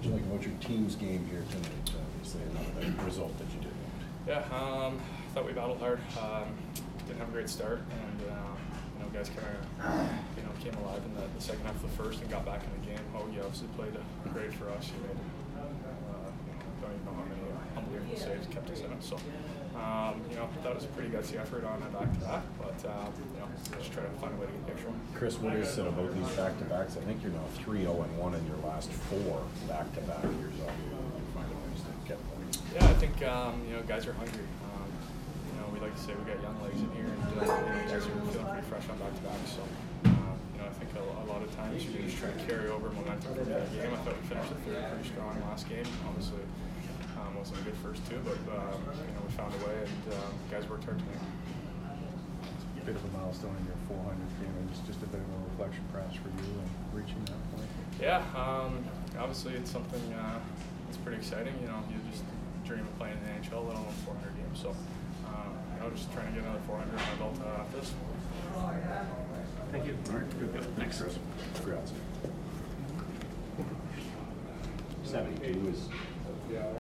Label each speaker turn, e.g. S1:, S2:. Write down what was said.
S1: did you like about your team's game here tonight? Obviously, another result that you did want.
S2: Yeah, I thought we battled hard. Didn't have a great start, and guys kind of came alive in the second half of the first and got back in the game. Hoagie obviously played great for us. He made don't even know how many unbelievable saves, kept us in it. So that was a pretty gutsy effort on a back-to-back, but just try to find a way to get the extra one.
S1: Chris, what is it about these back-to-backs? I think you're now 3-0-1 in your last 4 back-to-back years. You find ways to get points.
S2: Yeah, I think guys are hungry. We like to say we got young legs in here, and guys are feeling pretty fresh on back-to-backs. So I think a lot of times you just try to carry over momentum from that game. I thought we finished the third pretty strong last game. Obviously, wasn't a good first two, but we found a way, and guys worked hard to make it.
S3: A bit of a milestone in your 400th game, and just a bit of a reflection perhaps for you and reaching that point.
S2: Yeah, obviously it's something that's pretty exciting. You just dream of playing in the NHL, let alone 400 games. So just trying to get another 400 on my belt after this.
S3: Thank you.
S1: All right, good. Thanks, Chris. Congrats. 72 is